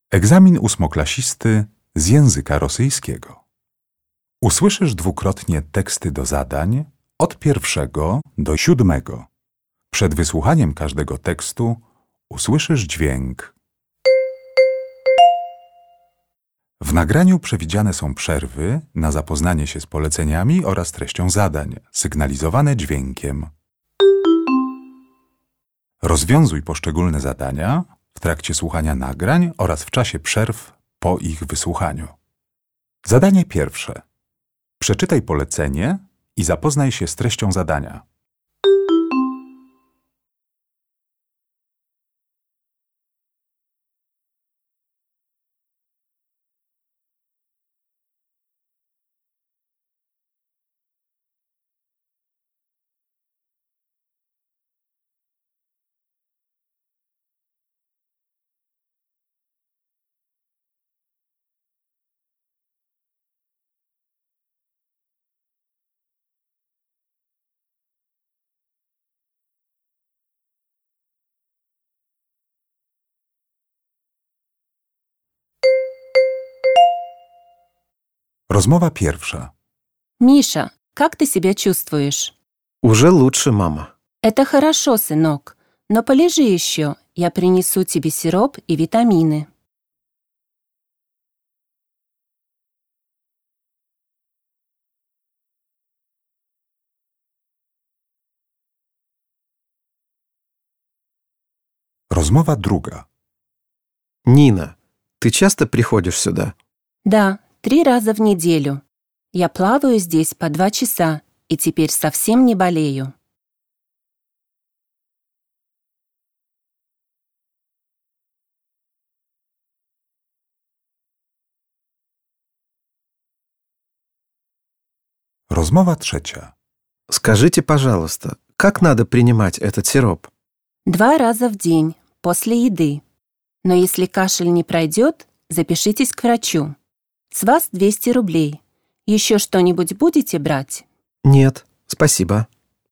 Egzamin ósmoklasisty z języka rosyjskiego. Usłyszysz dwukrotnie teksty do zadań od 1 do 7. Przed wysłuchaniem każdego tekstu usłyszysz dźwięk. W nagraniu przewidziane są przerwy na zapoznanie się z poleceniami oraz treścią zadań, sygnalizowane dźwiękiem. Rozwiązuj poszczególne zadania w trakcie słuchania nagrań oraz w czasie przerw po ich wysłuchaniu. Zadanie pierwsze. Przeczytaj polecenie i zapoznaj się z treścią zadania. Rozmowa pierwsza. Миша, как ты себя чувствуешь? Уже лучше, мама. Это хорошо, сынок, но полежи еще, я принесу тебе сироп и витамины. Rozmowa druga. Нина, ты часто приходишь сюда? Да, 3 раза в неделю. Я плаваю здесь по 2 часа и теперь совсем не болею. Rozmowa trzecia. Скажите, пожалуйста, как надо принимать этот сироп? 2 раза в день, после еды. Но если кашель не пройдет, запишитесь к врачу. С вас 200 рублей. Еще что-нибудь будете брать? Нет, спасибо.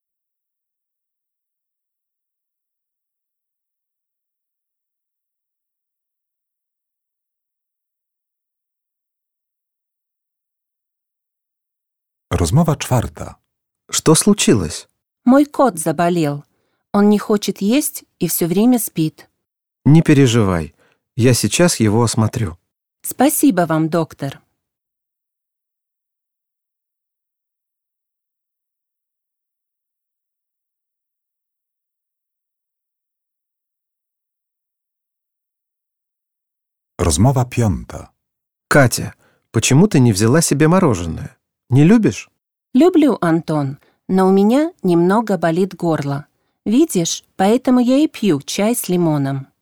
Rozmowa czwarta. Что случилось? Мой кот заболел. Он не хочет есть и все время спит. Не переживай, я сейчас его осмотрю. Спасибо вам, доктор. Rozmowa piąta. Катя, почему ты не взяла себе мороженое? Не любишь? Люблю, Антон, но у меня немного болит горло. Видишь, поэтому я и пью чай с лимоном.